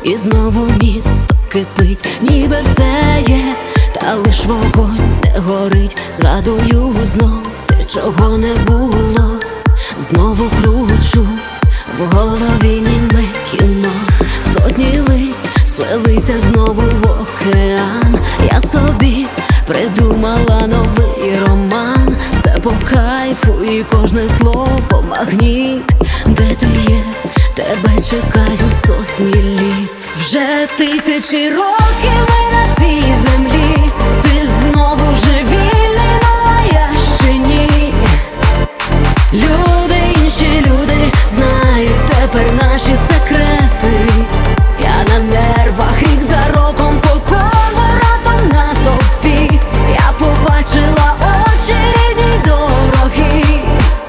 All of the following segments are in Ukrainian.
І знову місто кипить, ніби все є, та лиш вогонь не горить. Згадую знов те, чого не було. Знову кручу в голові німе кіно. Сотні лиць сплелися знову в океан. Я собі придумала новий роман. Все по кайфу і кожне слово магніт. Де ти є? Тебе чекаю сотні літ. Вже тисячі років ми на цій землі. Ти знову живільний, а я ще ні. Люди, інші люди знають тепер наші секрети. Я на нервах рік за роком по колу радом на товпі. Я побачила очі рідні й дорогі.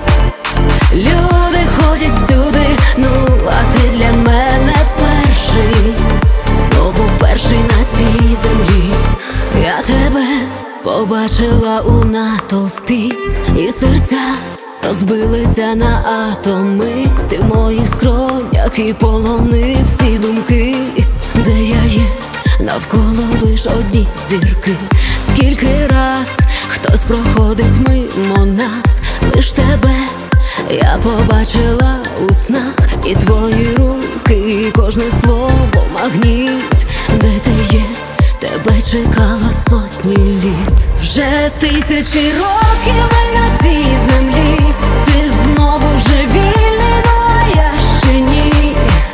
Люди ходять всюди, ну а ти для мене перший. Знову перший на цій землі. Я тебе побачила у натовпі, і серця розбилися на атоми. Ти в моїх скронях і полонив всі думки. Де я є? Навколо лиш одні зірки. Скільки раз хтось проходить мимо нас, лиш тебе я побачила у снах. І твої руки, і кожне слово магніт. Де ти є? Тебе чекало сотні літ. Вже тисячі років ми на цій землі. Ти знову живільний, а я ще ні.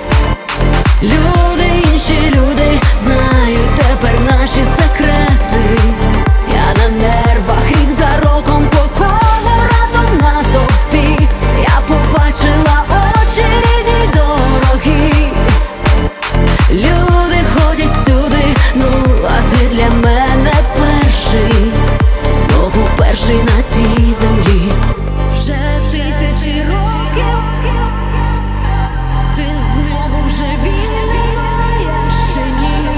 Люди, інші люди знають тепер наші секрети. Я на нервах рік за роком по колу радом на товпі. Я побачила очі рідні й дорогі. Люди ходять всюди, ну а ти для мене перший. Знову перший на цій землі. Вже тисячі років ти знову живільний, а я ще ні.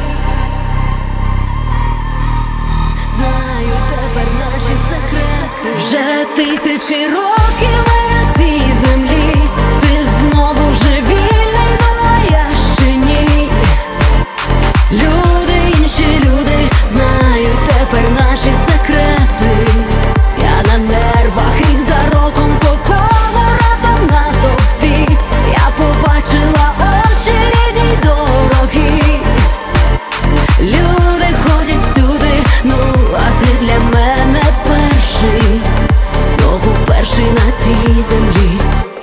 Знаю тепер наші секрети. Вже тисячі років ми на цій землі. Ти знову живільний, а я ще ні. Люди, інші люди знають тепер наші секрети. Я на нервах рік за роком по колу радом на товпі. Я побачила очі рідні й дорогі. Люди ходять всюди, ну а ти для мене перший. Знову перший на цій землі.